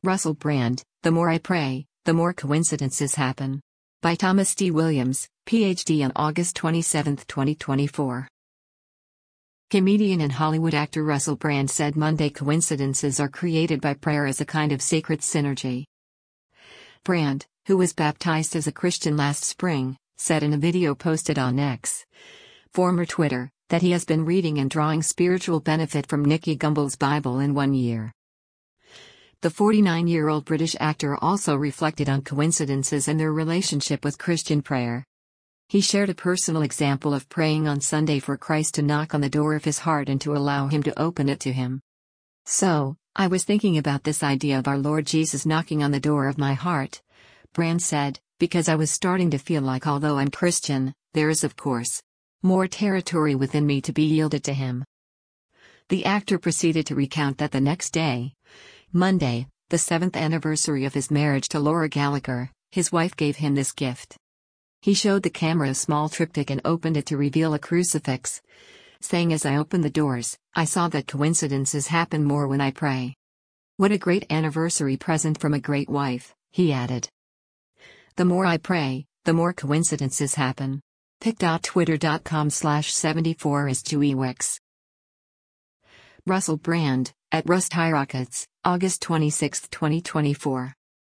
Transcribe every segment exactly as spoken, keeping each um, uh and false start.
Russell Brand, The More I Pray, The More Coincidences Happen. By Thomas D. Williams, P H D on August twenty-seventh, twenty twenty-four. Comedian and Hollywood actor Russell Brand said Monday coincidences are created by prayer as a kind of sacred synergy. Brand, who was baptized as a Christian last spring, said in a video posted on X, former Twitter, that he has been reading and drawing spiritual benefit from Nicky Gumbel's Bible in one year. The forty-nine-year-old British actor also reflected on coincidences and their relationship with Christian prayer. He shared a personal example of praying on Sunday for Christ to knock on the door of his heart and to allow him to open it to him. So, I was thinking about this idea of our Lord Jesus knocking on the door of my heart, Brand said, because I was starting to feel like although I'm Christian, there is of course more territory within me to be yielded to him. The actor proceeded to recount that the next day, Monday, the seventh anniversary of his marriage to Laura Gallagher, his wife gave him this gift. He showed the camera a small triptych and opened it to reveal a crucifix, saying, "As I opened the doors, I saw that coincidences happen more when I pray." What a great anniversary present from a great wife, he added. The more I pray, the more coincidences happen. pic dot twitter dot com slash seventy-four is two E W X. Russell Brand, at RustHyrockets, August twenty-sixth, twenty twenty-four.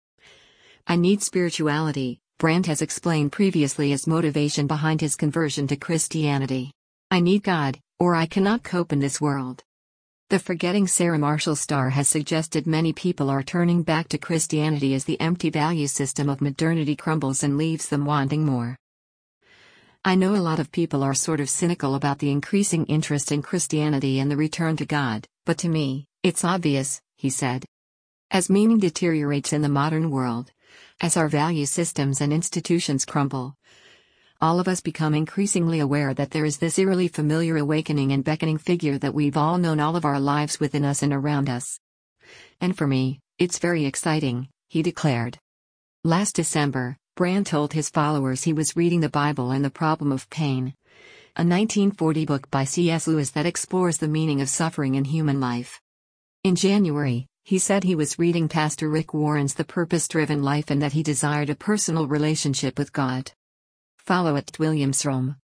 I need spirituality, Brand has explained previously as motivation behind his conversion to Christianity. I need God, or I cannot cope in this world. The Forgetting Sarah Marshall star has suggested many people are turning back to Christianity as the empty value system of modernity crumbles and leaves them wanting more. I know a lot of people are sort of cynical about the increasing interest in Christianity and the return to God, but to me, it's obvious, he said. As meaning deteriorates in the modern world, as our value systems and institutions crumble, all of us become increasingly aware that there is this eerily familiar awakening and beckoning figure that we've all known all of our lives within us and around us. And for me, it's very exciting, he declared. Last December, Brand told his followers he was reading the Bible and the Problem of Pain, a nineteen forty book by C S Lewis that explores the meaning of suffering in human life. In January, he said he was reading Pastor Rick Warren's The Purpose-Driven Life and that he desired a personal relationship with God. Follow at Williamsrom.